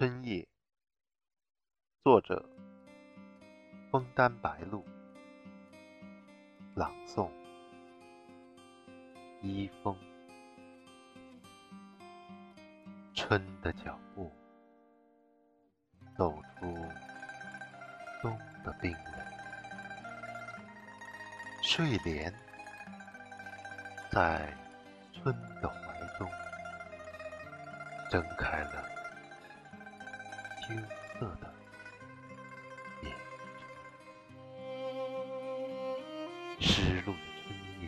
春夜，作者枫丹白露，朗诵一风。春的脚步走出冬的冰冷，睡莲在春的怀中睁开了羞涩的眼睛。湿漉的春夜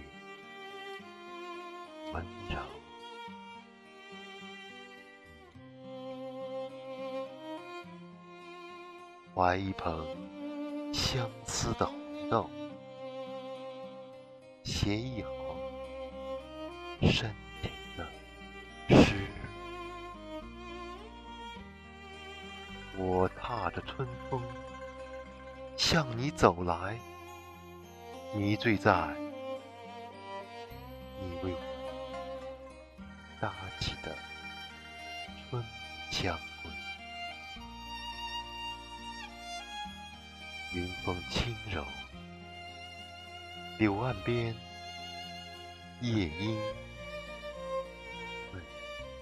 温柔，怀一捧相思的红豆，写一行深情的诗。我踏着春风向你走来，迷醉在你为我搭起的春香闺。云风轻柔，柳岸边夜莺问，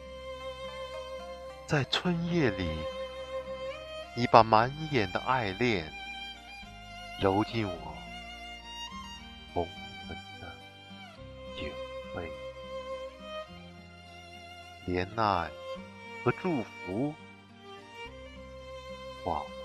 在春夜里，你把满眼的爱恋揉进我红粉的酒杯，怜爱和祝福化